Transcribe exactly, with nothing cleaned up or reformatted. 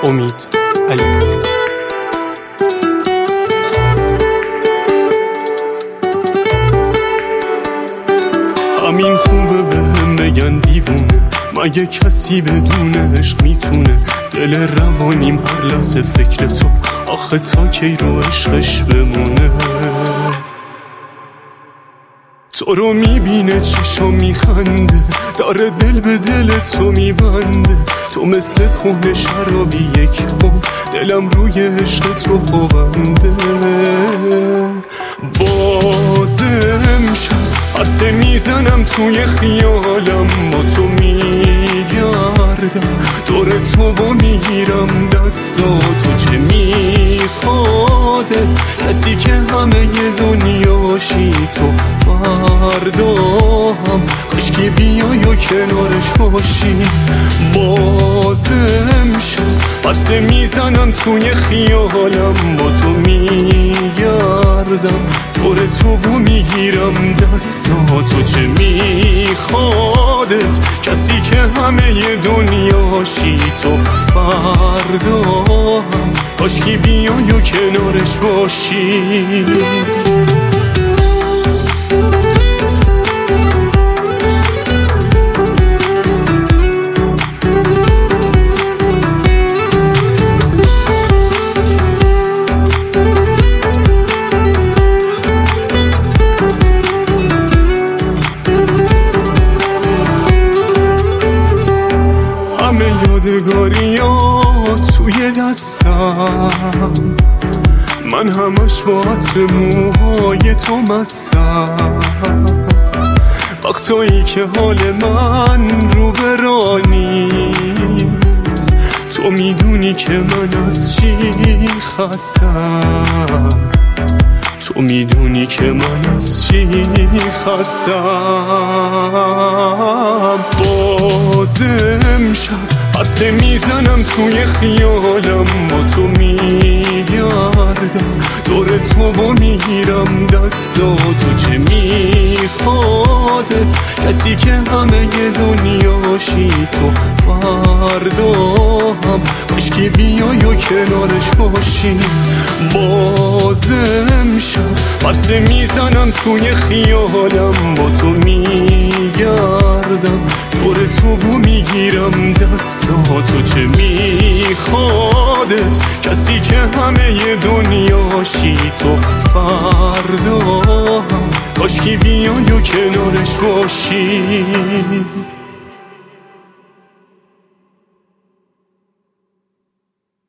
امید علیپور. همین خوبه به هم بگن دیوونه، مگه کسی بدون عشق میتونه دل روانیم هر لحظه فکر تو، آخه تا کی رو عشقش بمونه. تو رو میبینه چشم میخنده، داره دل به دل تو میبنده، تو مثل کهنه شرابی یک بام، دلم روی عشق تو پابنده. بازم شب عرصه میزنم توی خیالم، با تو میگردم دور تو و میگیرم دستاتو، چه میخوادت کسی که همه دنیاشی تو، فردا هم کاشکی بیای و کنارش باشی. بازم شب عرصه میزنم توی خیالم، با تو میگردم دور تو و میگیرم دستاتو، چه میخوادت کسی که همه دنیاشی تو، فردا هم کاشکی بیای و کنارش باشی. یادگاریات توی دستم، من همش با عطر موهای تو مستم، وقتایی که حال من رو به راه نیست، تو میدونی که من از چی خستم، تو میدونی که من از چی خستم. بازم شب عرصه میزنم توی خیالم، با تو میگردم دور تو و میگیرم دستاتو، چه میخوادت کسی که همه دنیاشی تو، فردا هم کاشکی بیای و کنارش باشی. بازم شب عرصه میزنم توی خیالم، با تو میگردم دور تو و میگیرم دستاتو، چه میخوادت کسی که همه دنیاشی تو، فردا هم کاشکی بیای و کنارش باشی.